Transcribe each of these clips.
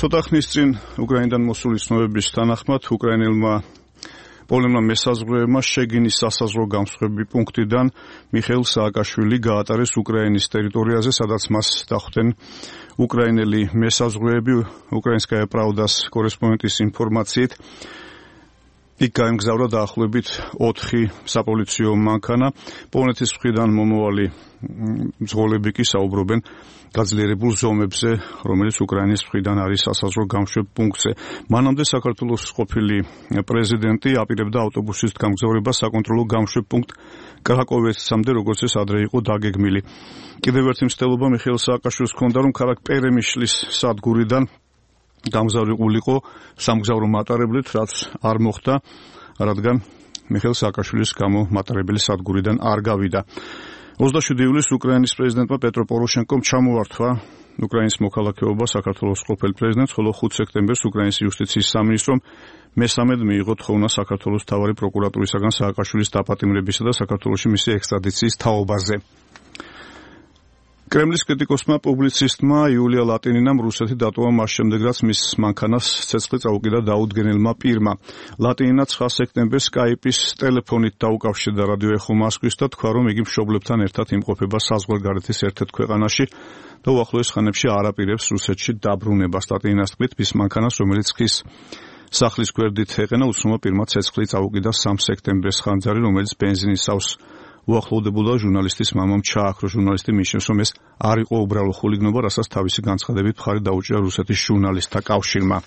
ცოტა ხნის წინ უკრაინიდან მოსული ცნობების თანახმად უკრაინელმა პოლონელმა მესაზღვრეებმა შეგინის სასაზღვრო გამსხვრევი პუნქტიდან მიხეილ სააკაშვილი გაატარეს უკრაინის ტერიტორიაზე, სადაც მას დახვდნენ უკრაინელი მესაზღვრეები. უკრაინსკაია პრავდას კორესპონდენტის ინფორმაციით იქ გაემგზავრა დაახლოებით 4 საპოლიციო მანქანა. პოლონეთის მხრიდან მომავალი მძღოლები კი საუბრობენ გაძლიერებულ ზომებზე, რომელიც უკრაინის მხრიდან არის სასაზღვრო გამშვებ პუნქტზე. მანამდე საქართველოს ყოფილი პრეზიდენტი აპირებდა ავტობუსის გამგზავრებას საკონტროლო გამშვებ პუნქტ კრაკოვეცამდე, როგორც ეს ადრე იყო დაგეგმილი. კიდევ ერთი მცდელობა მიხეილ სააკაშვილის ჰქონდა, რომ ქალაქ პერემიშლის სადგურიდან გამგზავრიყულიყო სამგზავრო მატარებლით, რაც არ მოხდა, რადგან მიხეილ სააკაშვილის გამო მატარებელი სადგურიდან არ გავიდა. 27 ივლისს უკრაინის პრეზიდენტმა პეტრო პოროშენკომ ჩამოართვა უკრაინის მოქალაქეობა საქართველოს ყოფილ პრეზიდენტს, ხოლო 5 სექტემბერს უკრაინის იუსტიციის სამინისტრომ მესამედ მიიღო თხოვნა საქართველოს მთავარი პროკურატურისაგან სააკაშვილის დაპატიმრებისა და საქართველოში მისი ექსტრადიციის თაობაზე. კრემლის კრიტიკოსმა პუბლიცისტმა იულია ლატინინამ რუსეთი დატოვა მას შემდეგ, რაც მის მანქანას ცეცხლი წაუკიდა დაუდგენელმა პირმა. ლატინინა 9 სექტემბერს სკაიპის ტელეფონით დაუკავშირდა რადიო ეხო მოსკვის და თქვა, რომ იგი მშობლებთან ერთად იმყოფება საზღვარგარეთის ერთ-ერთ ქვეყანაში და უახლოეს ხანებში არ აპირებს რუსეთში დაბრუნებას. ლატინინას თქმით, მის მანქანას, რომელიც ხის სახლის გვერდით ეყენა, უცნობმა პირმა ცეცხლი წაუკიდა 3 სექტემბერს. ხანძარი, რომელიც ბენზინის სავს უახლოვდებოდა, ჟურნალისტის მამამ ჩააქრო. ჟურნალისტი მიიჩნევს, რომ ეს არ იყო უბრალო ხულიგნობა, რასაც თავისი განცხადებით მხარი დაუჭირა რუსეთის ჟურნალისტთა კავშირმა.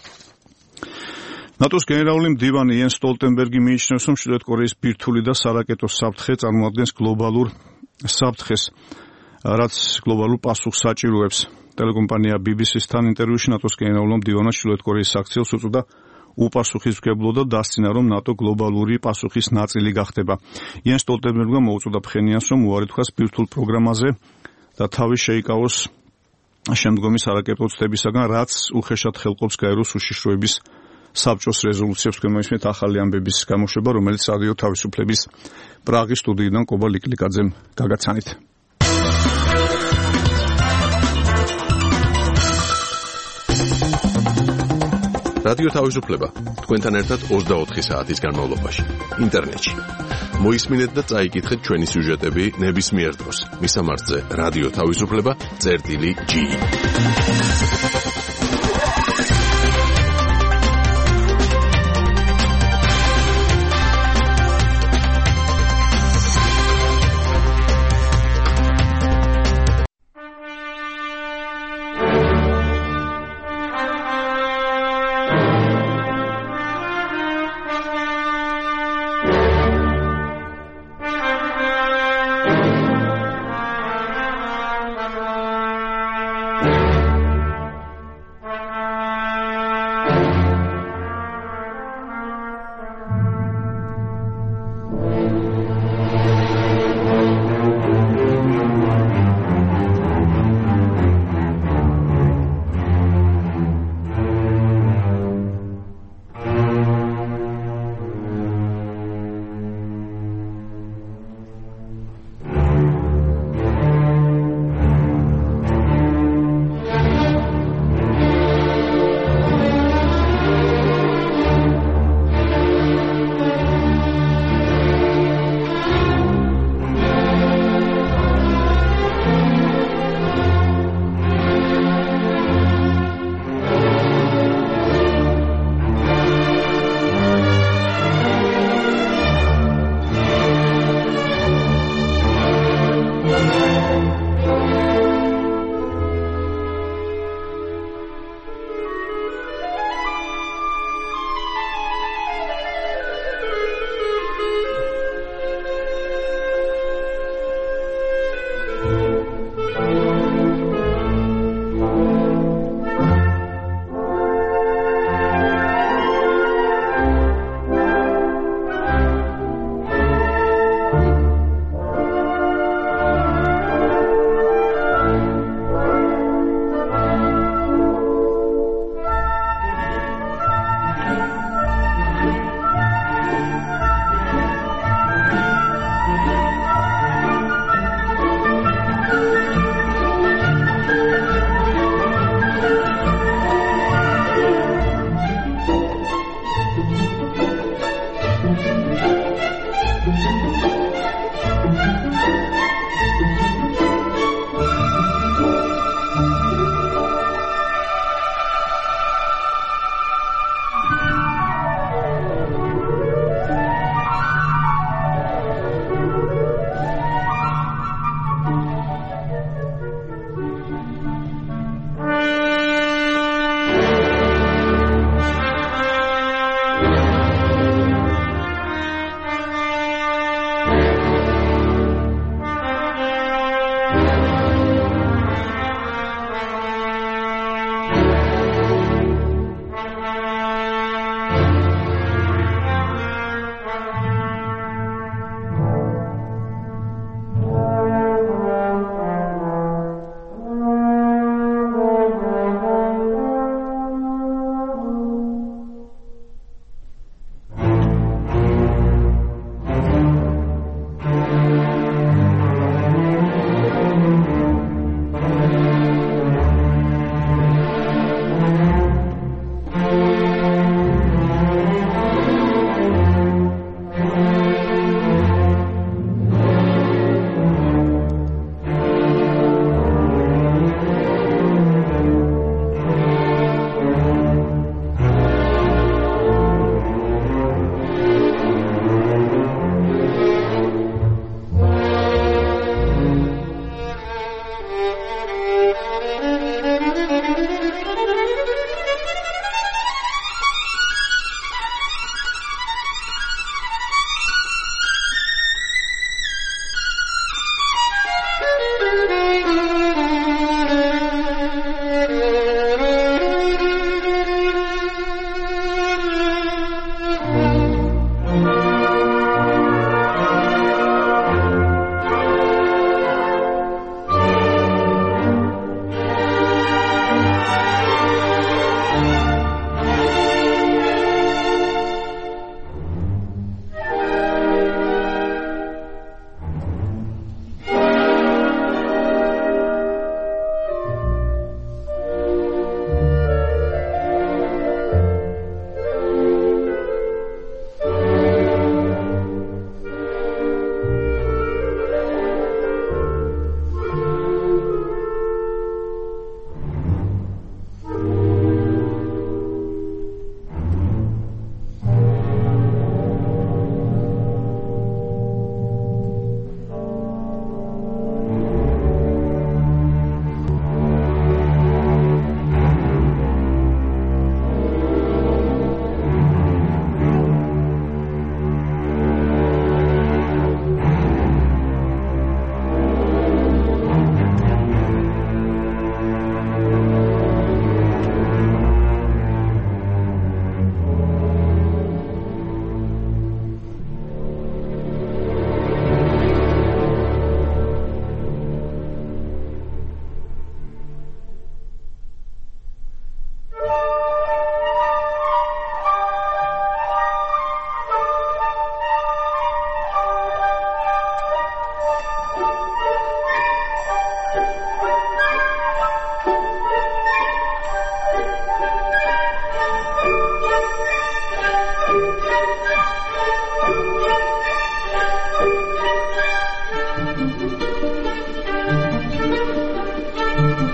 ნატოს გენერალური მდივანი იენს სტოლტენბერგი მიიჩნევს, რომ ჩრდილოეთ კორეის ბირთვული და სარაკეტო საფრთხე წარმოადგენს გლობალურ საფრთხეს, რაც გლობალურ პასუხს საჭიროებს. ტელეკომპანია BBC-სთან ინტერვიუში ნატოს გენერალურმა მდივანმა ჩრდილოეთ კორეის საქციელს უწოდა უპასუხისმგებლო და დასცინა, რომ ნატო გლობალური პასუხის ნაწილი გახდება. იენს სტოლტენბერგმა მოუწოდა ფხენიანს, რომ უარი თქვას ბირთვულ პროგრამაზე და თავი შეიკავოს შემდგომი სარაკეტო ცდებისაგან, რაც უხეშად ხელყოფს გაეროს უშიშროების საბჭოს რეზოლუციებს. გემოისმენთ ახალი ამბების გამოშვება, რომელიც რადიო თავისუფლების პრაღის სტუდიიდან კობა ლიკლიკაძემ გაგაცანით. რადიო თავისუფლება თქვენთან ერთად 24 საათის განმავლობაში ინტერნეტში. მოისმინეთ და წაიკითხეთ ჩვენი სიუჟეტები ნებისმიერ დროს. მისამართზე რადიო თავისუფლება.gi.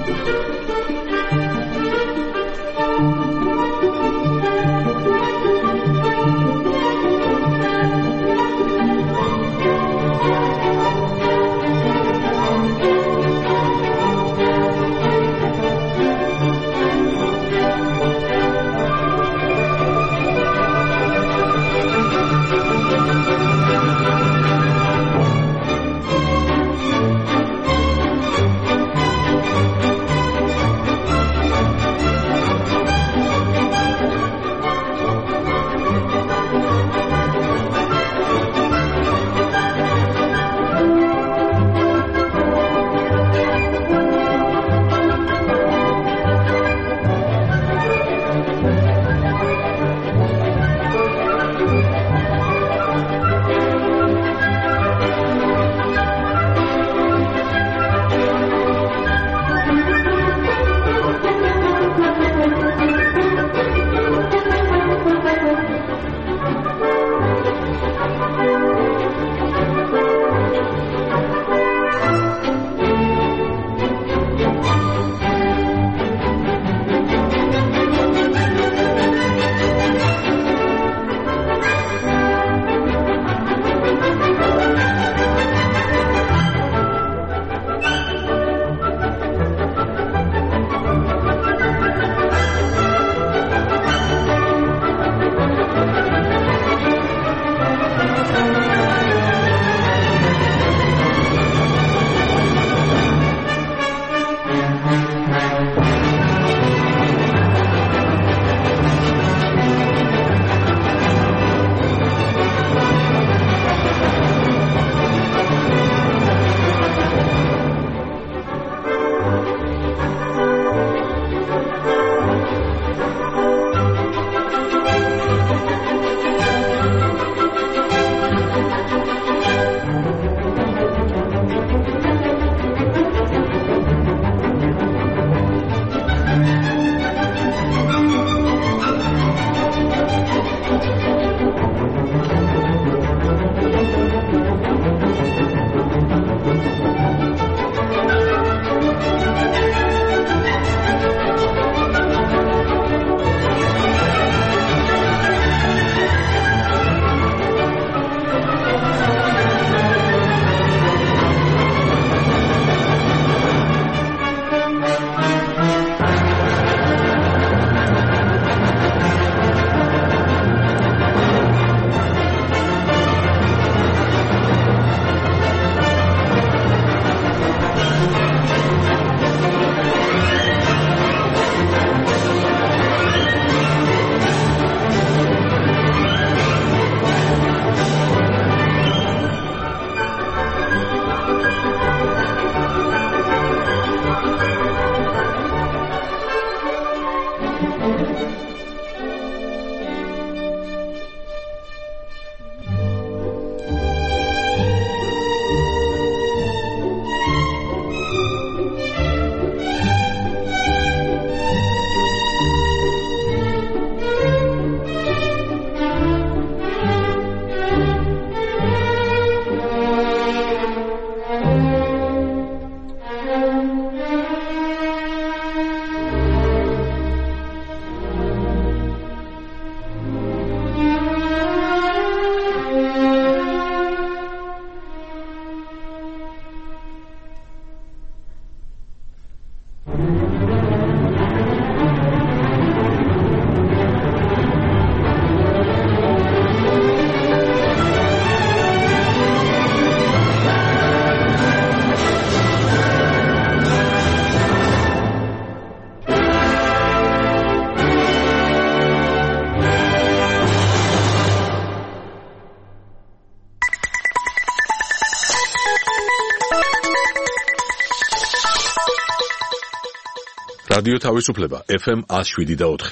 რადიო თავისუფლება FM 107.4.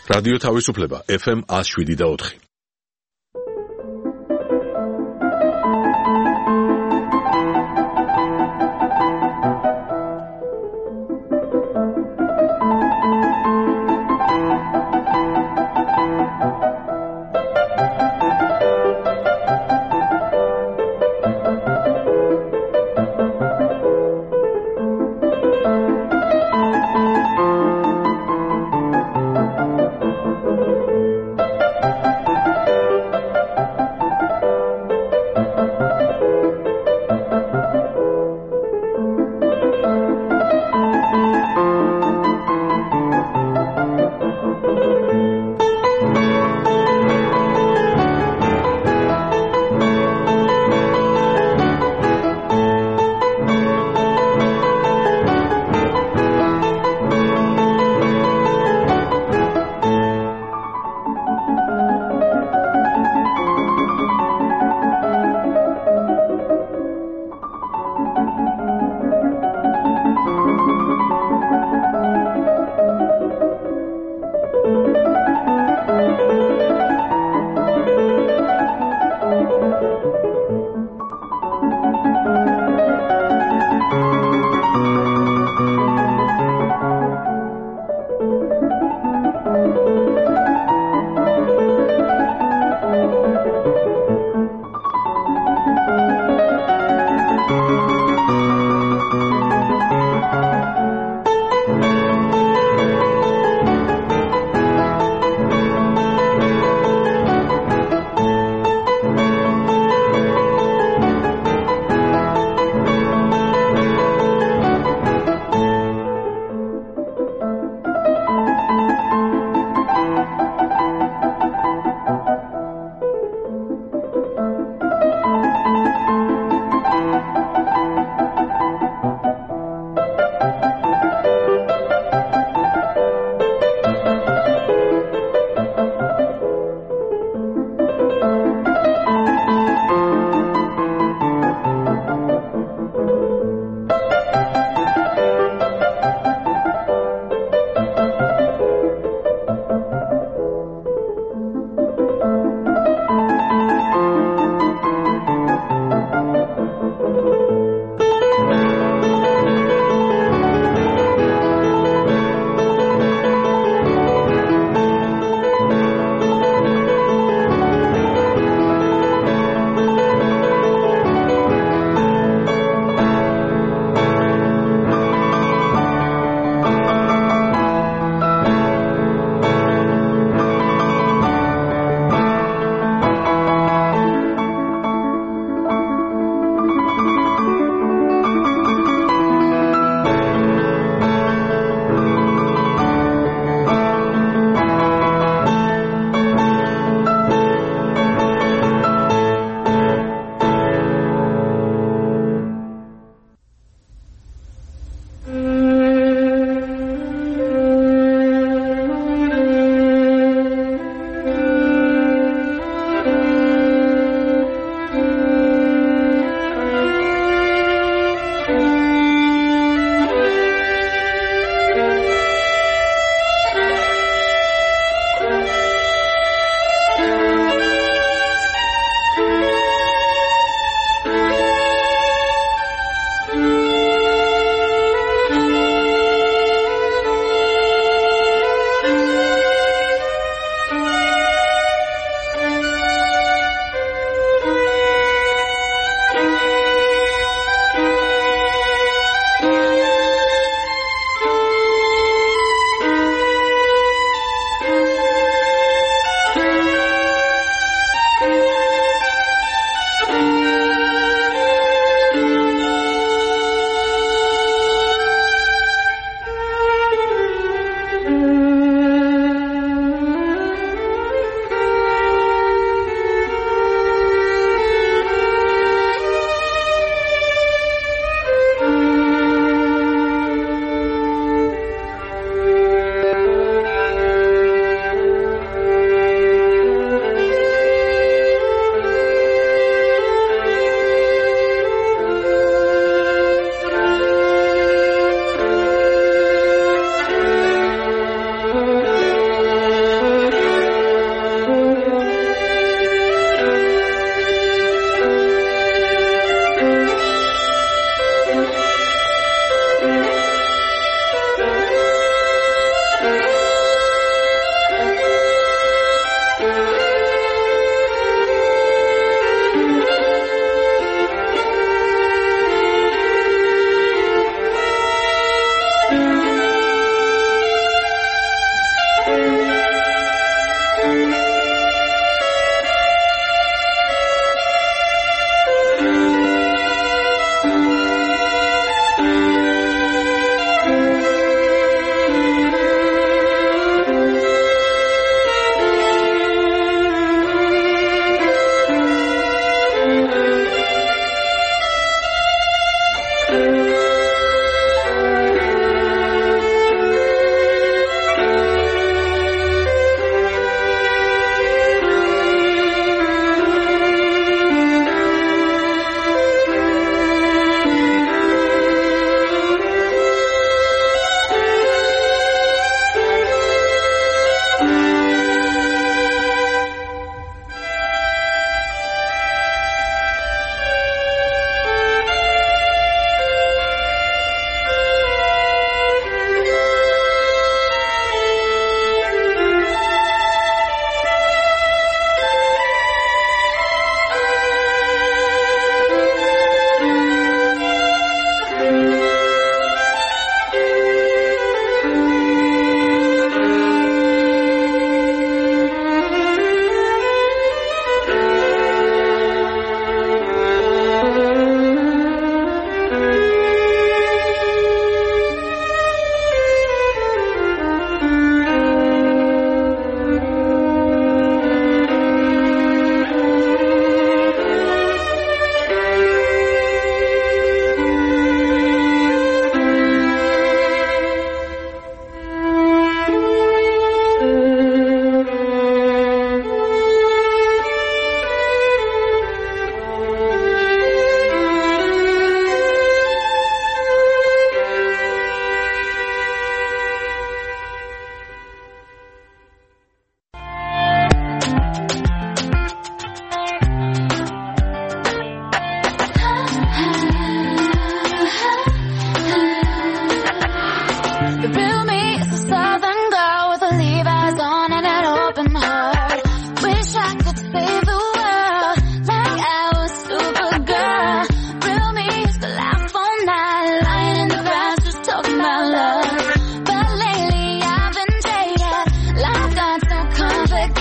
რადიო თავისუფლება FM 107.4.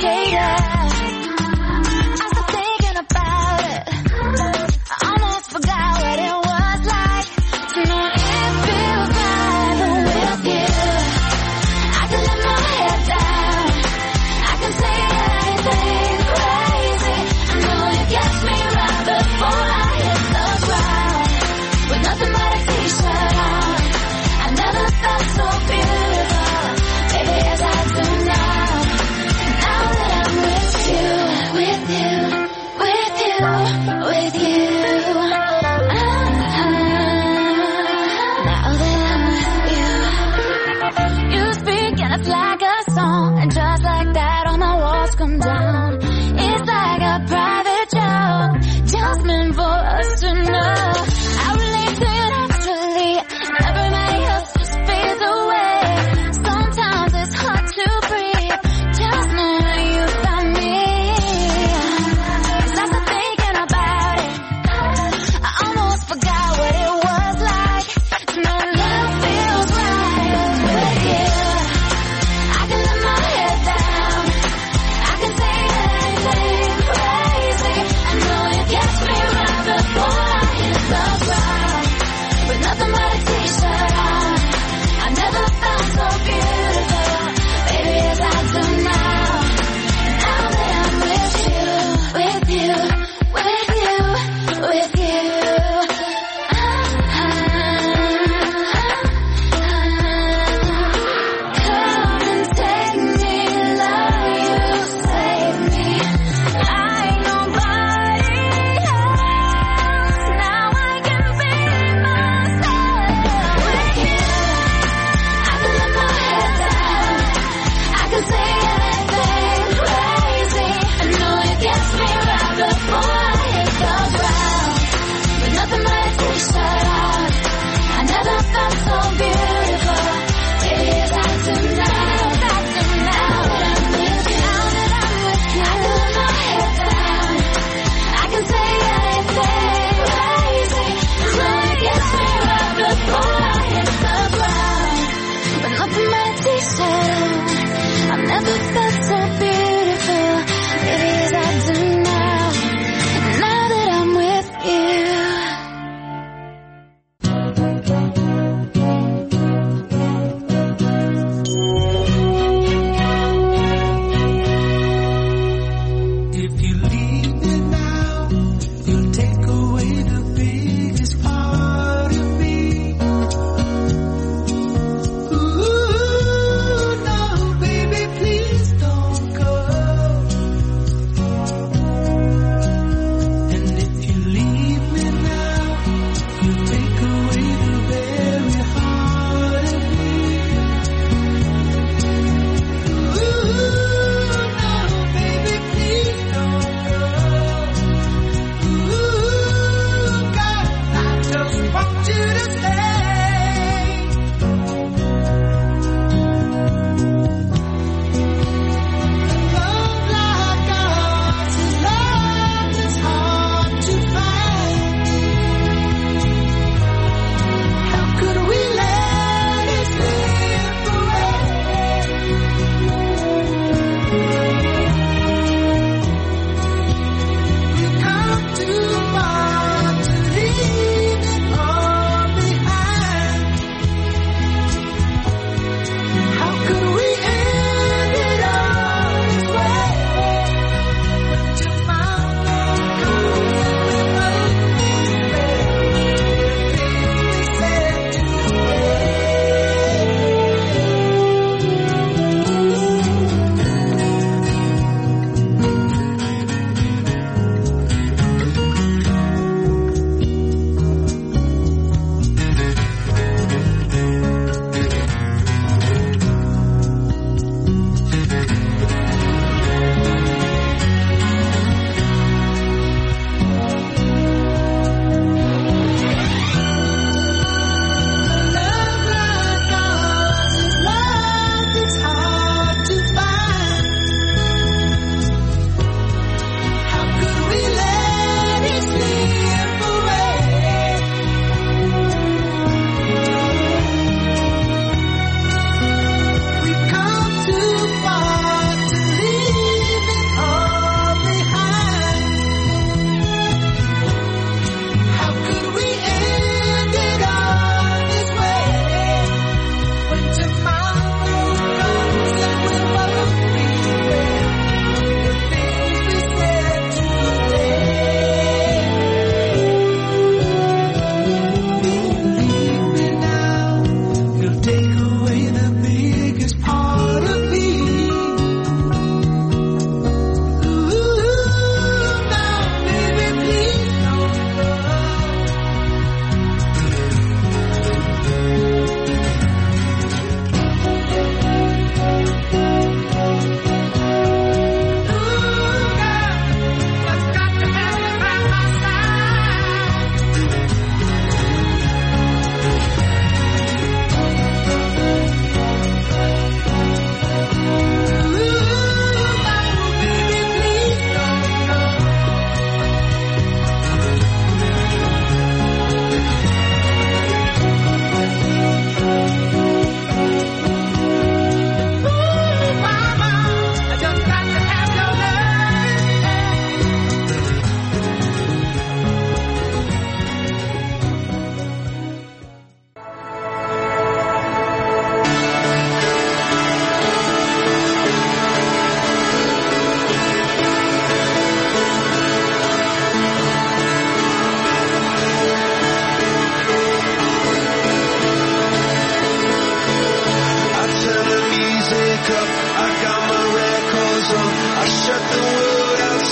complicated. I stopped thinking about it. I almost forgot what it was like to know it feels right with you. I can let my head down. I can say anything crazy. I know you catch me right before I hit the ground with nothing but a t-shirt on. I never felt so beautiful, baby, as I do now. Now that I'm with you, with you, with you, with you. Now that I'm with you, you speak and it's like a song, and just like that all my walls come down. It's like a private joke, just meant for us to know. I relate to you naturally, everybody else just fades away. Sometimes it's hard to breathe, just knowing you found me. 'Cause I started thinking about it, I almost forgot what it was like to know love feels right with you. I can let my head down.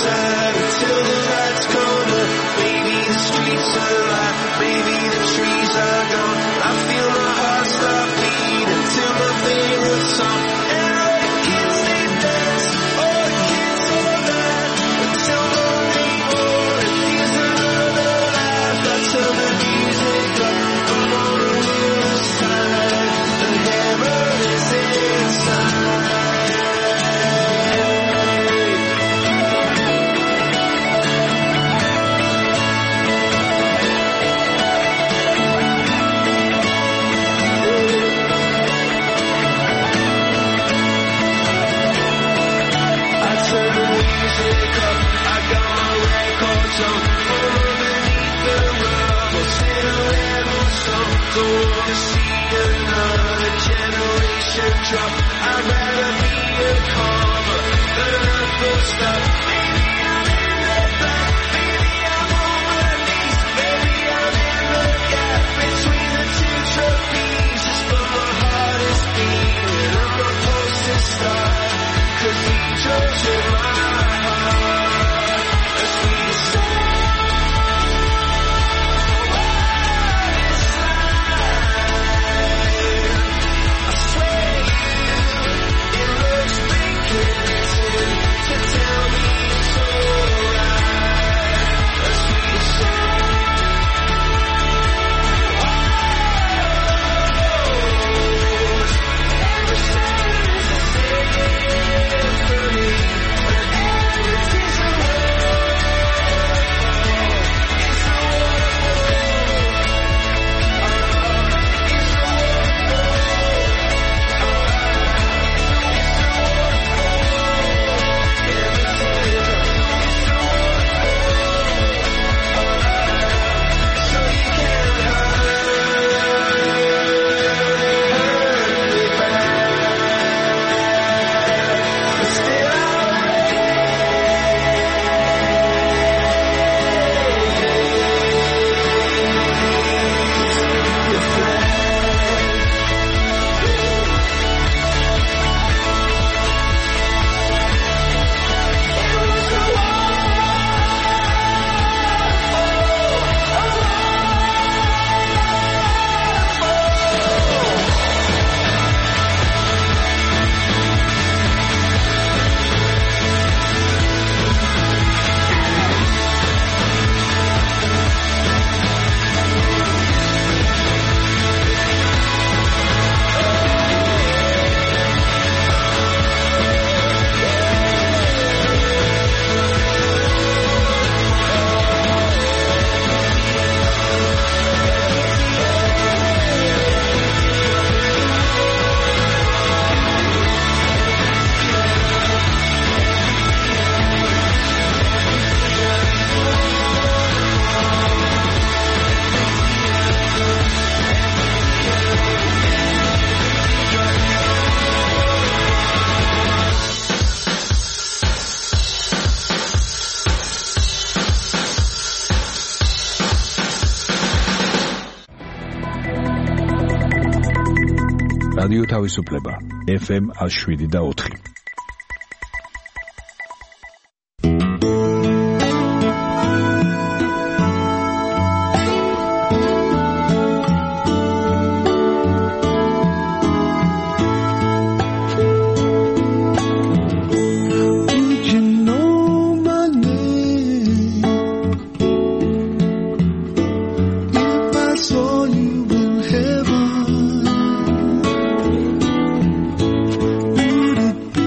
sad until the lights come up. Maybe the streets are alive, maybe the trees are gone. I feel my heart stop beating till my favorite song. And all the kids they dance, all the kids all that until Monday morning. Here's another life. I turn the music up, I'm on the other side. The hammer is inside. Don't wanna see another generation drop. I'd rather be a comma than a full stop. Maybe I'm in the back, maybe I'm on my knees, maybe I'm in the gap between the two trapezes. But my heart is beating, I'm a posted star, 'cause each one's in my heart. As we say. რადიო თავისუფლება FM 107.4. Would it be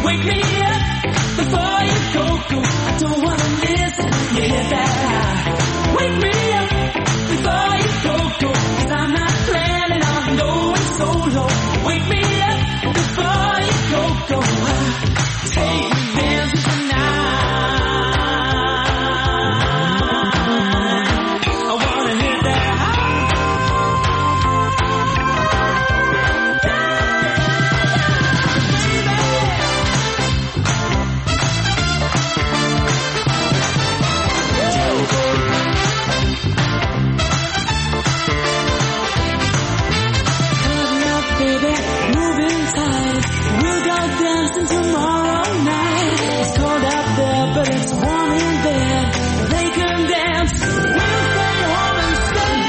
Wake me up before you go. I don't wanna miss it. You hit that high. Wake me up before you go. 'Cause I'm not planning on going solo. Wake me up before you go. Take me dancing tonight. I wanna hit that tomorrow night. It's cold out there, but it's warm in bed. They can dance, we'll stay home instead.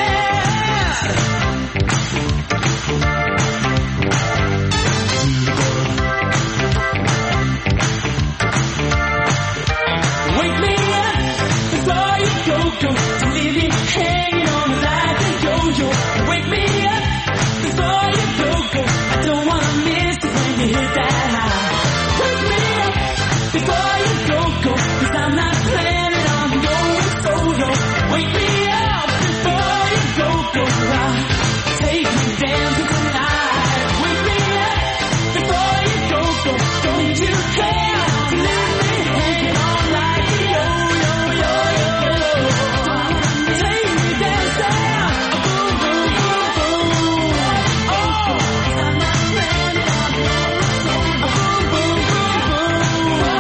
Wake me up before you go. Don't leave me hanging on like a yo-yo. Wake me up before you go. I don't wanna miss it when you hit that high. Wake me up before you go. 'Cause I'm not planning on going solo. Wake me up before you go. Take me dancing tonight. Wake me up before you go. Don't you care to leave me hanging on like a yo-yo. Take me dancing, boom, boom, boom, boom. Oh, 'cause I'm not planning on going solo. Boom, boom, boom, boom.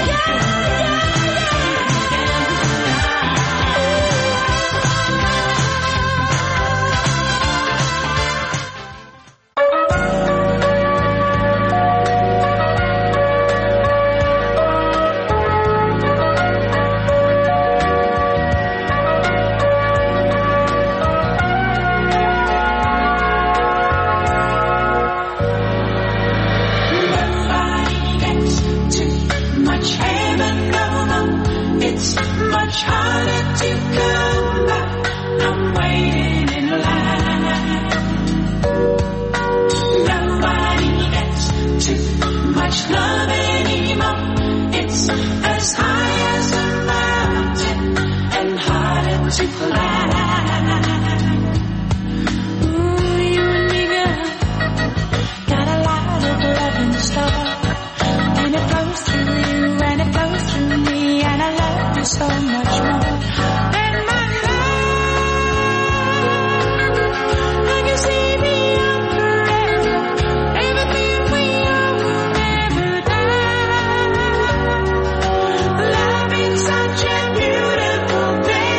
Nobody gets too much heaven, no. It's much harder to come back. I'm waiting in line. Nobody gets too much love anymore. It's as high as a mountain and harder to climb. Ooh, you and me, girl, got a lot of love in store. And it flows through you, and it flows through me, and I love you so much more than my life. I can see beyond forever, everything we are will never die. Loving such a beautiful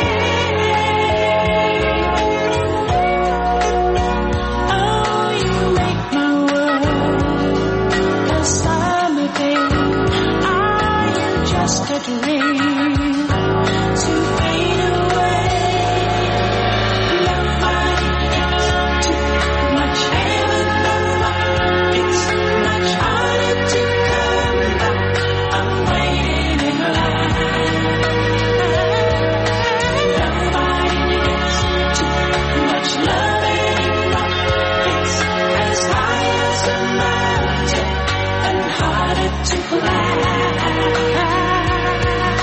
day. Oh, you make my world a summer day. Are you just a dream to fade away? Nobody gets too much heaven, no. It's much harder to come back. I'm waiting in line. Nobody gets too much love anymore. It's as high as a mountain and harder to climb.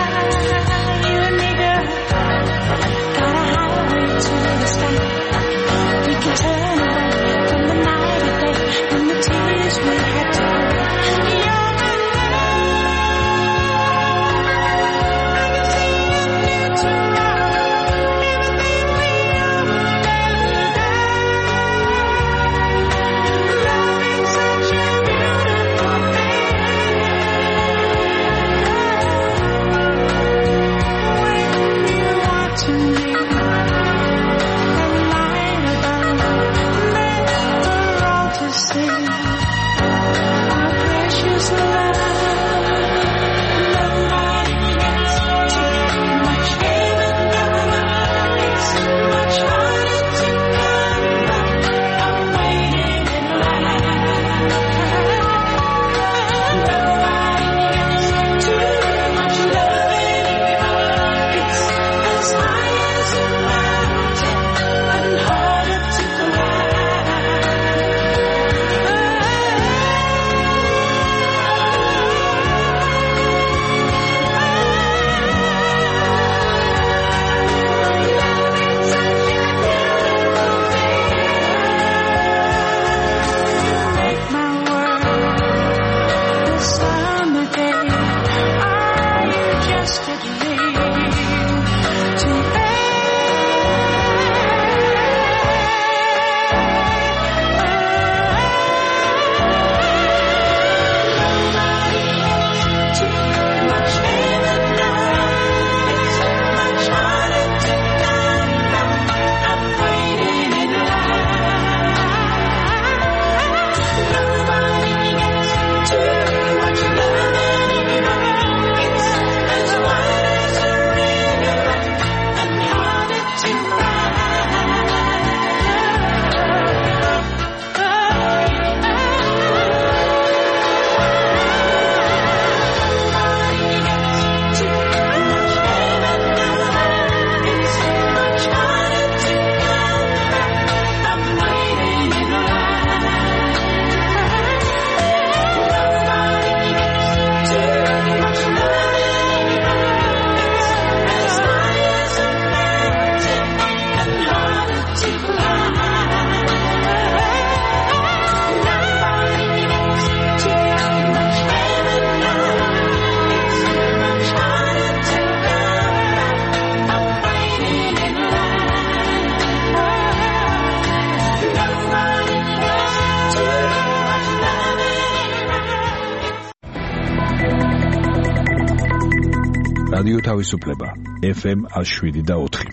რადიო თავისუფლება FM 107.4.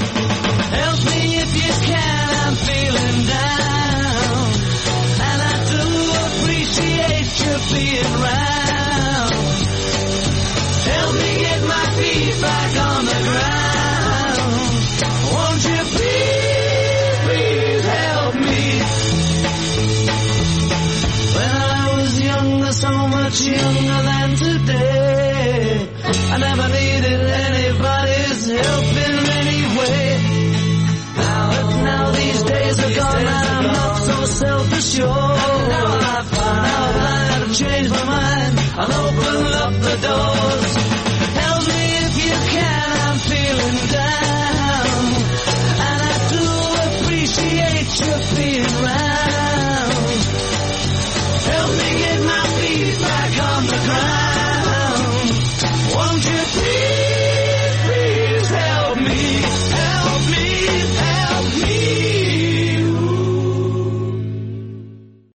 Help me if you can, I'm feeling down. And I do you being round. Help me get my feet back on the ground. Won't you please, please help me? When I was younger, so much younger than today, I never needed anybody's help in any way. Now these days are gone, I'm not so self-assured. Now I've changed my mind.